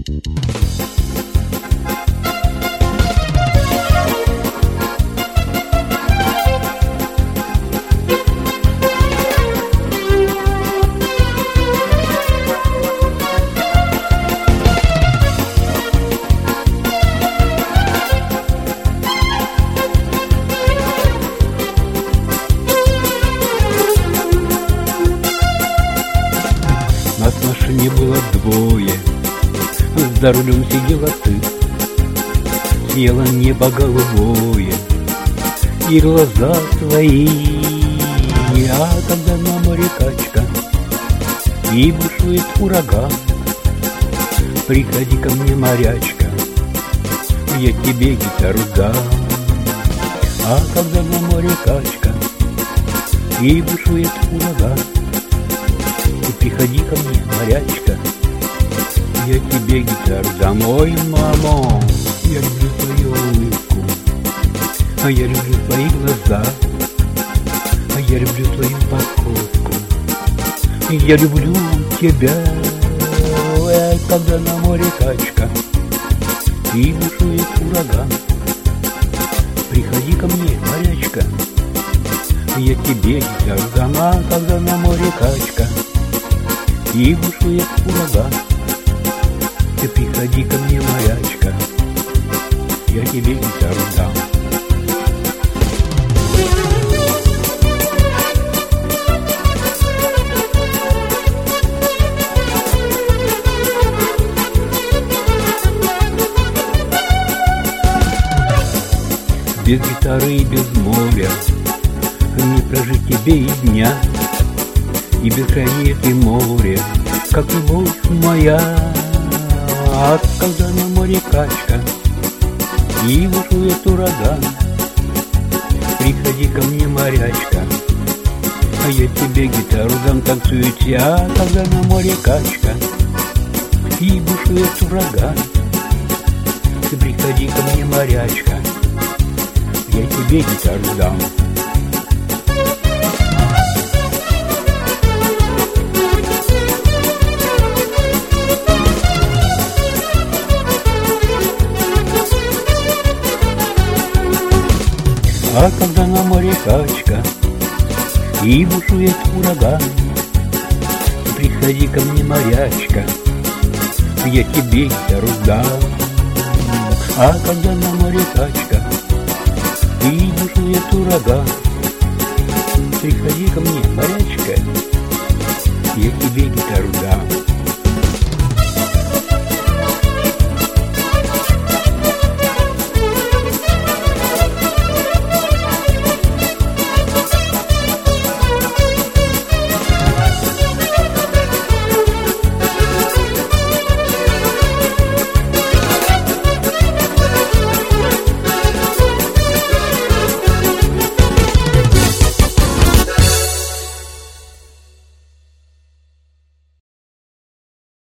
Нас в машине было двое, за рулем сидела ты, съела небо голубое и глаза твои. А когда на море качка и бушует ураган, приходи ко мне, морячка, я тебе гитару дам. А когда на море качка и бушует ураган, ты приходи ко мне, морячка, я тебе гитару дам. Ой, мамо, я люблю твою улыбку, а я люблю твои глаза, а я люблю твою походку, я люблю тебя. Ой, когда на море качка и бушует ураган, приходи ко мне, морячка, я тебе гитару дам. А когда на море качка и бушует ураган, ты приходи ко мне, морячка, я тебе гитару дам. Без гитары и без моря не прожить тебе и дня, и бескрайнее ты море, как любовь моя. А когда на море качка и бушует ураган, приходи ко мне, морячка, а я тебе гитару дам. Танцуете, а когда на море качка и бушует ураган, ты приходи ко мне, морячка, я тебе гитару дам. А когда на море качка и бушует ураган, приходи ко мне, морячка, я тебе гитару дам. А когда на море качка и бушует ураган, приходи ко мне, морячка, я тебе гитару дам.